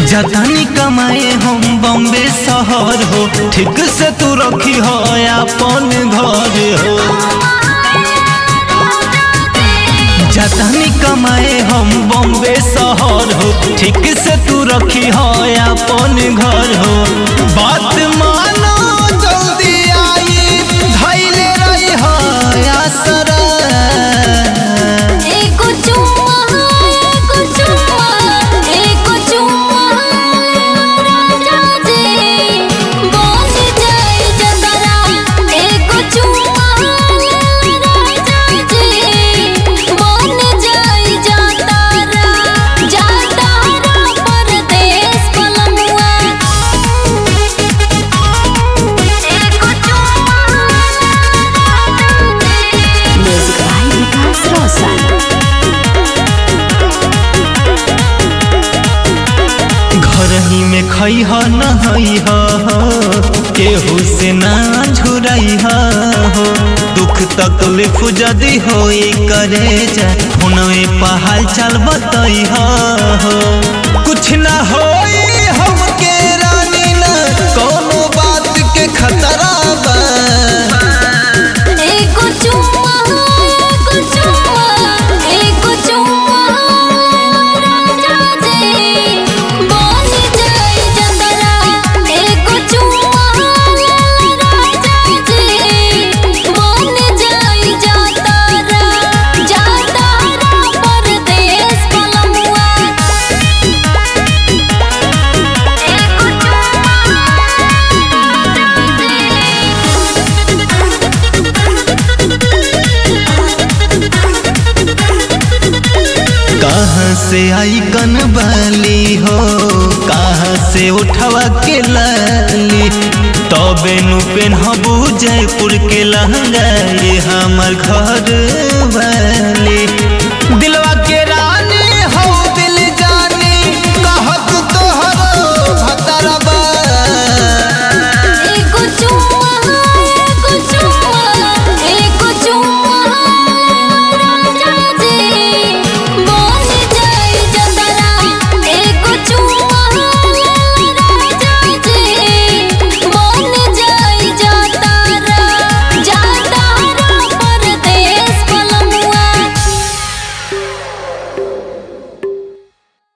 जतनी कमाए हम बॉम्बे शहर हो, ठीक से तू रखी हो अपन घर हो। जतनी कमाए हम बॉम्बे शहर हो, ठीक से तू रखी हो अपन घर हो। बात मानो जल्दी आई धैले रही हो आसरा। घरही में खई हो नहई हो, केहू से ना झुरई हो। दुख तकलीफ जदी होई करे जा, हुनवे पहाल चल बतई हो। कुछ ना होई हमके रानी ना, कोनो बात के खतरा बा। कहाँ से आई कनबाली हो, कहाँ से उठवा के लाली। तबे नु पेन्हबू जयपुर के लहंगा, ये हमर घर बा।